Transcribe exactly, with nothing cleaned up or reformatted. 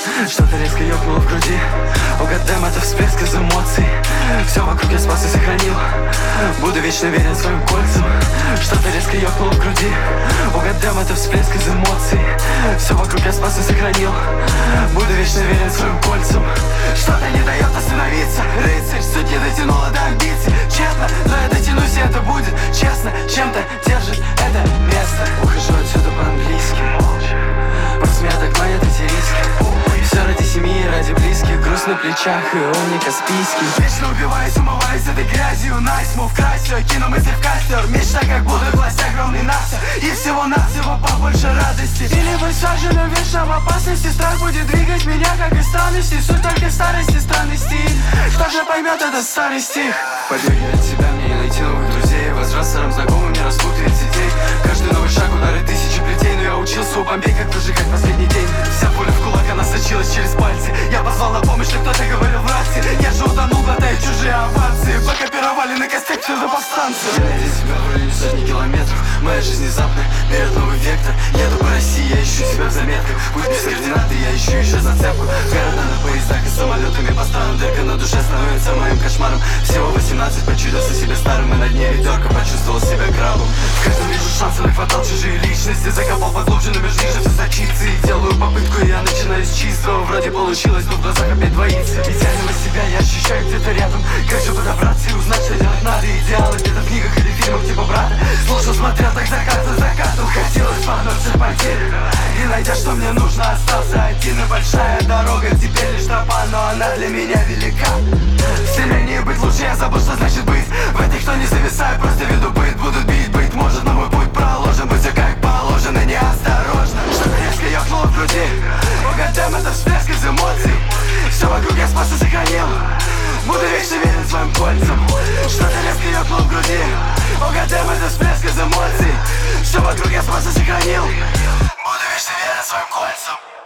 Что-то резко ёкнуло в груди. Угадаем, это всплеск из эмоций. Все вокруг я спас и сохранил. Буду вечно верен своим кольцам. Что-то резко ёкнуло в груди. Угадаем, это всплеск из эмоций. Все вокруг я спас и сохранил. Буду вечно верен своим кольцам. Что-то не дает остановиться. Рыцарь, суть не дотянула до амбиций. Честно, но я дотянусь, и это будет честно. Чем-то держит это место. Ухожу отсюда по-английски. Просмяток монет эти риски. Все ради семьи, ради близких. Груз на плечах, и он не Каспийский. Вечно убиваюсь, умываюсь этой грязью. Найс, мув, крась, все, кину мысли в кастер. Мечта, как буду власть огромный наса. И всего-навсего побольше радости. Или быть саженным вечно в опасности. Страх будет двигать меня, как и странности. Суть только старости, странный стиль. Кто же поймет этот старый стих? Побеги от себя, мне не найти новых друзей. Возврат старым знакомым не распутает сетей. Каждый новый шаг удары тысячи плетей. Но я учился у Бомбей, как прожигать последний день. Вся пуля в кулак, она сочилась через пальцы. Я позвал на помощь, но кто-то говорил в рации. Я же утонул, глотая чужие авансы. Покопировали на костях псевдоповстанцы. Я найду себя в районе сотни километров. Моя жизнь внезапно берет новый вектор. Еду по России, я ищу себя в заметках. Путь без координаты, я ищу еще зацепку. Города на поездах и самолетами по странам. Дырка на душе становится моим кошмаром. Всего восемнадцать, почудился себе старым. И на дне ведерка почувствовал себя крабом. В каждом вижу шансы, нахватал чужие личности. Закопал поглубже, но между ними все сочится. И делаю попытку, и я начинаю с чистого. Вроде получилось, но в глазах опять двоится. Идеального себя я ощущаю где-то рядом. Как же подобраться и узнать, что делать надо. Идеалы где-то в книгах или фильмах типа брата. Слушал, смотрел так закат за закатом. Хотелось погнуться в потерь. И найдя, что мне нужно, остался один. И большая дорога, теперь лишь тропа, но она для меня велика. Стремление быть лучше, я забыл, что значит быть. В этих, кто не зависает, просто веду быт. Будут бить, быть может, но мой путь проложен. Будь все как положено, неосторожно. Что-то резко ёкнуло в груди. Угадаем, это всплеск из эмоций. Все вокруг я спас и сохранил. Буду вечно верен своим кольцам. Что-то резко ёкнуло в груди. Угадаем, это всплеск из эмоций. Все вокруг я спас и сохранил. Буду вечно верен своим кольцам.